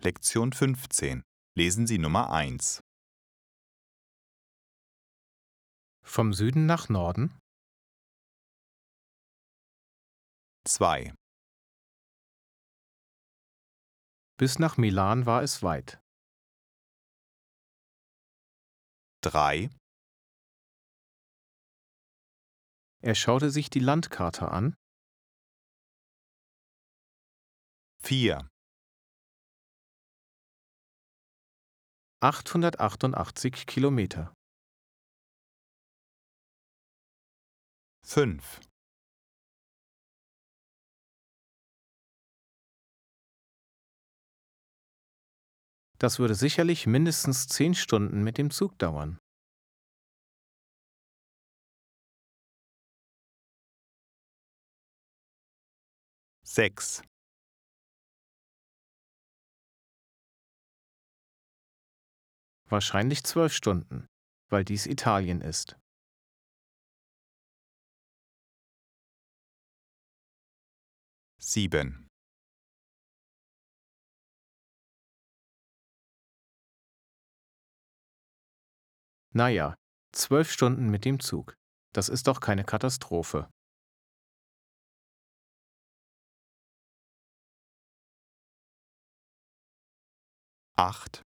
Lektion 15. Lesen Sie Nummer 1. Vom Süden nach Norden, 2, bis nach Milan war es weit. 3, Er schaute sich die Landkarte an, 4, 888 Kilometer. 5, Das würde sicherlich mindestens 10 Stunden mit dem Zug dauern. 6, Wahrscheinlich 12 Stunden, weil dies Italien ist. 7, Naja, 12 Stunden mit dem Zug. Das ist doch keine Katastrophe. 8,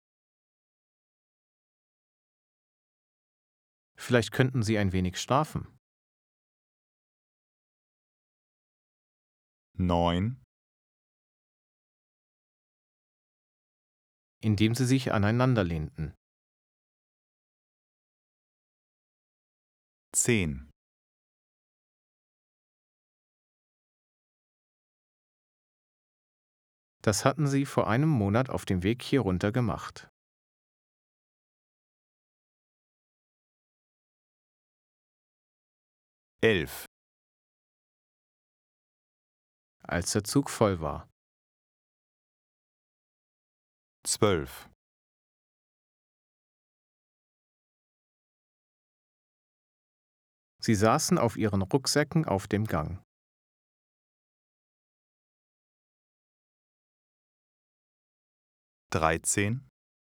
Vielleicht könnten Sie ein wenig schlafen, 9, indem Sie sich aneinander lehnten. 10, Das hatten Sie vor einem Monat auf dem Weg hier runter gemacht. 11, Als der Zug voll war. 12, Sie saßen auf ihren Rucksäcken auf dem Gang. 13,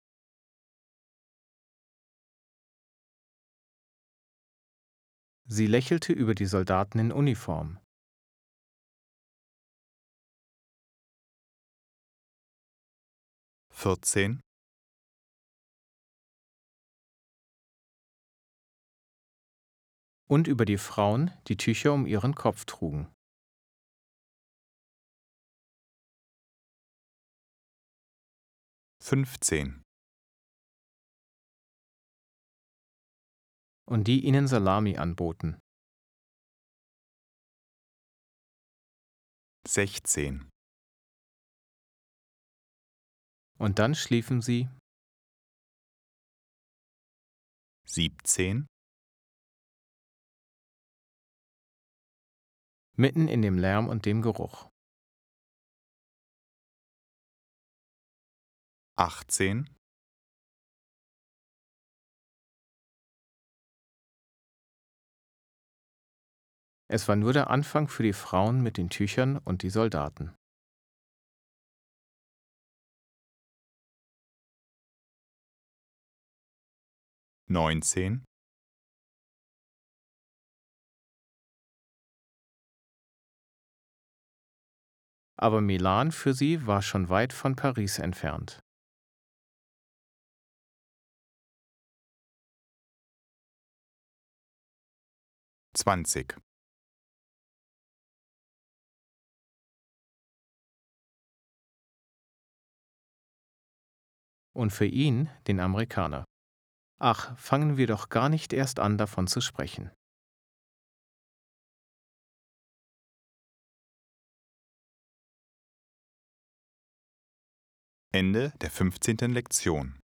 Sie lächelte über die Soldaten in Uniform. 14, Und über die Frauen, die Tücher um ihren Kopf trugen. 15, Und die ihnen Salami anboten. 16, Und dann schliefen sie, 17, mitten in dem Lärm und dem Geruch. 18, Es war nur der Anfang für die Frauen mit den Tüchern und die Soldaten. neunzehn, Aber Milan für sie war schon weit von Paris entfernt. 20, Und für ihn, den Amerikaner. Ach, fangen wir doch gar nicht erst an, davon zu sprechen. Ende der 15. Lektion.